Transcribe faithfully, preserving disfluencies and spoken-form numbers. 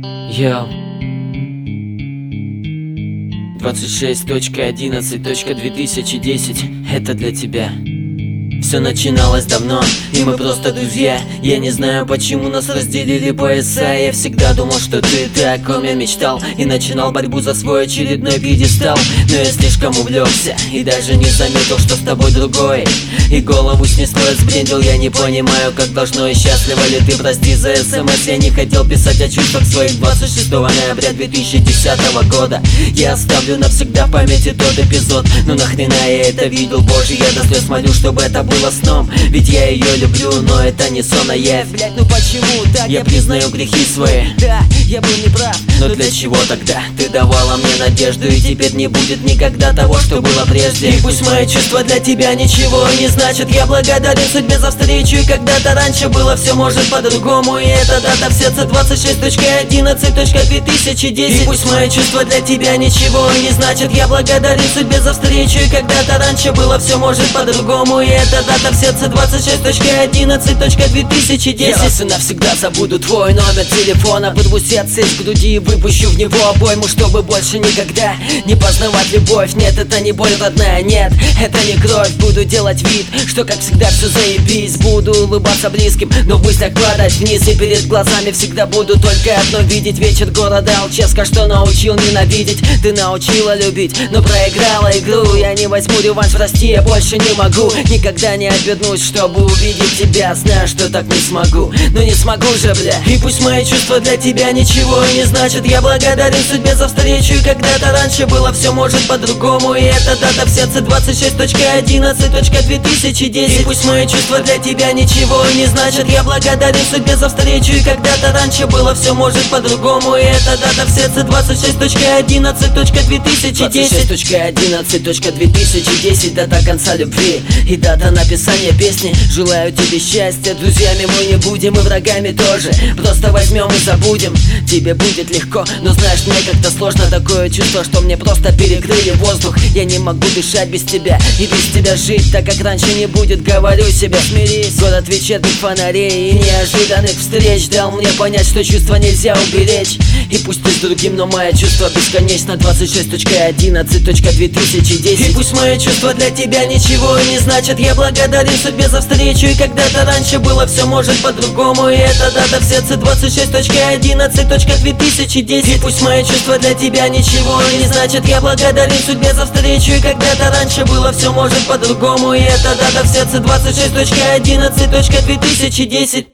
Йоу. двадцать шесть точка одиннадцать точка две тысячи десять. Это для тебя. Все начиналось давно, и мы просто друзья. Я не знаю, почему нас разделили пояса. Я всегда думал, что ты, ты о ком я мечтал, и начинал борьбу за свой очередной пьедестал. Но я слишком увлекся и даже не заметил, что с тобой другой. И голову снесло, я сбрендил, я не понимаю, как должно. И счастлива ли ты, прости за смс. Я не хотел писать о чувствах своих. Двадцать шестого ноября две тысячи десятого года я оставлю навсегда в памяти тот эпизод. Ну нахрена я это видел, боже, я до слез молю, чтобы это было сном. Ведь я ее люблю, но это не сон, а явь. Блять, ну почему так? Я признаю грехи свои. Да, я был неправ. Но для чего тогда ты давала мне надежду? И теперь не будет никогда того, что было прежде. И пусть мои чувства для тебя ничего не значат. Я благодарен судьбе за встречу. И когда-то раньше было все может по-другому. И эта дата в сердце двадцать шесть точка одиннадцать точка две тысячи десять. И пусть мои чувства для тебя ничего не значат. Я благодарен судьбе за встречу. И когда-то раньше было все может по-другому. И эта дата в сердце двадцать шесть точка одиннадцать точка две тысячи десять. Я раз и навсегда забуду твой номер телефона. Вырву сердце из груди и выпущу в него обойму, чтобы больше никогда не познавать любовь. Нет, это не боль родная, нет, это не кровь. Буду делать вид, что как всегда все заебись. Буду улыбаться близким, но в мыслях падать вниз. И перед глазами всегда буду только одно видеть. Вечер города Алчевска, что научил ненавидеть. Ты научила любить, но проиграла игру. Я не возьму реванш, прости, я больше не могу. Никогда не обернусь, чтобы увидеть тебя. Знаю, что так не смогу, но не смогу же, бля. И пусть мои чувства для тебя ничего не значат. Я благодарен судьбе за встречу. И когда-то раньше было все может по-другому. И эта дата в сердце двадцать шесть точка одиннадцать точка две тысячи десять. И пусть мои чувства для тебя ничего не значат. Я благодарен судьбе за встречу. И когда-то раньше было все может по-другому. И эта дата в сердце двадцать шесть точка одиннадцать точка две тысячи десять. двадцать шесть точка одиннадцать точка две тысячи десять. Дата конца любви и дата написания песни. Желаю тебе счастья, друзьями мы не будем, и врагами тоже. Просто возьмем и забудем. Тебе будет легко, но знаешь, мне как-то сложно. Такое чувство, что мне просто перекрыли воздух. Я не могу дышать без тебя и без тебя жить, так как раньше не будет, говорю себе, смирись. Город вечерних фонарей и неожиданных встреч дал мне понять, что чувства нельзя уберечь. И пусть ты с другим, но мои чувства бесконечно. Двадцать шесть точка одиннадцать точка две тысячи десять. И пусть мои чувства для тебя ничего не значат. Я благодарен судьбе за встречу. И когда-то раньше было все может по-другому. И эта дата в сердце двадцать шесть точка одиннадцать точка две тысячи десять. И пусть мои чувства для тебя ничего не значат. Я благодарен судьбе за встречу. И когда-то раньше было все может по-другому. И эта дата в сердце двадцать шесть точка одиннадцать точка две тысячи десять.